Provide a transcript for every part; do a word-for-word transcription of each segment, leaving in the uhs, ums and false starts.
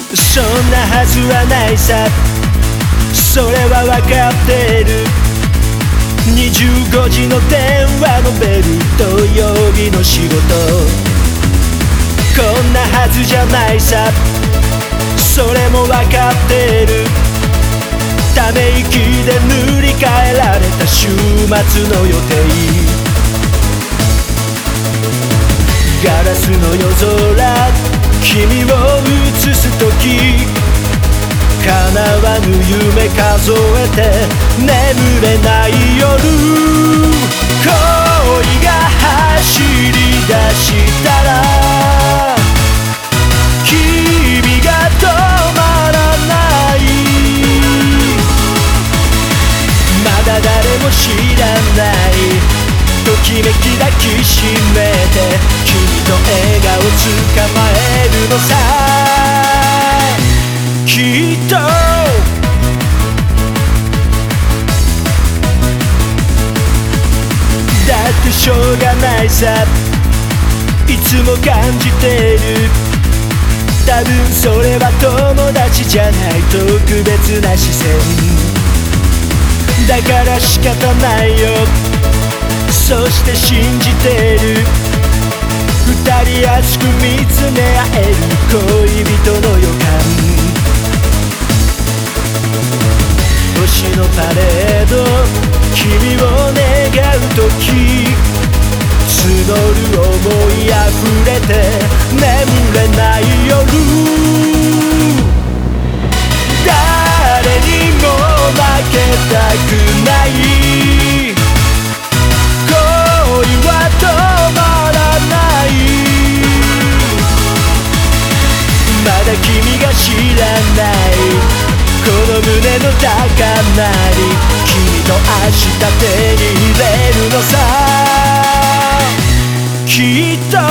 そんなはずはないさ、それはわかってる。にじゅうごじの電話のベル、土曜日の仕事。こんなはずじゃないさ、それもわかってる。ため息で塗り替えられた週末の予定。ガラスの夜空、君を映す時、叶わぬ夢数えて眠れない夜。恋が走り出したら君が止まらない。まだ誰も知らないときめき抱きしめて、君と笑顔捕まえるのさ。きっとだってしょうがないさ、いつも感じてる。多分それは友達じゃない特別な視線だから仕方ないよ。そして信じてる。二人熱く見つめ合える恋人の予感。星のパレード、君を願う時、募る想いあふれて眠れない夜。誰にも負けたくない。恋は止まらない。まだ君が知らないこの胸の高鳴り、君と明日手に入れるのさ。きっと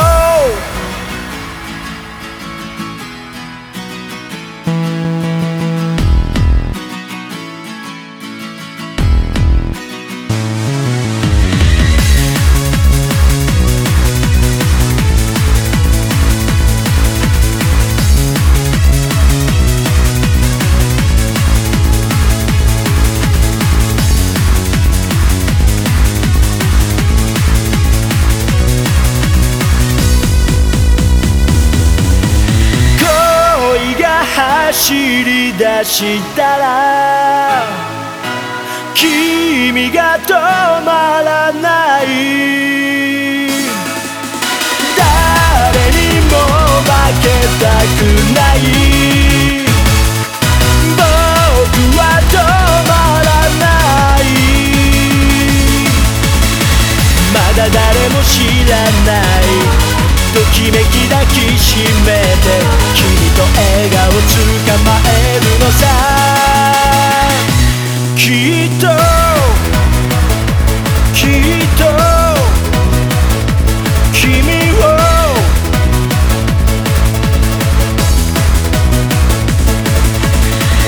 走り出したら君が止まらない。誰にも負けたくない。僕は止まらない。まだ誰も知らないときめき抱きしめて、君と笑顔捕まえるのさ。きっと